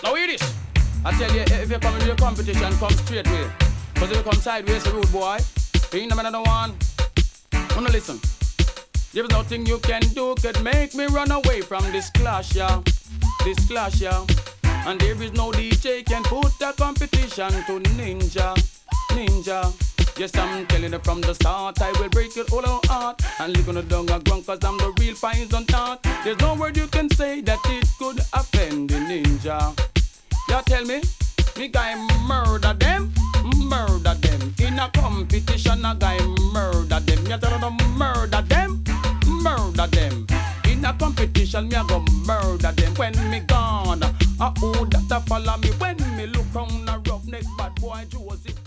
Now hear this. I tell you, if you come in your competition, come straight way. Cause if you come sideways, a rude boy, you ain't no one. Wanna listen. There's nothing you can do could make me run away from this clash, yeah. This clash, yeah. And there is no DJ can put a competition to Ninja. Ninja. Yes, I'm telling you from the start, I will break your whole heart and live on the dung and ground, cause I'm the real poison tart. There's no word you can say that it could offend the Ninja. You tell me guy murder them. In a competition, a guy murder them. You tell them murder them. In a competition, me a go murder them. When me gone, who that a follow me? When me look round a roughneck bad boy Joseph.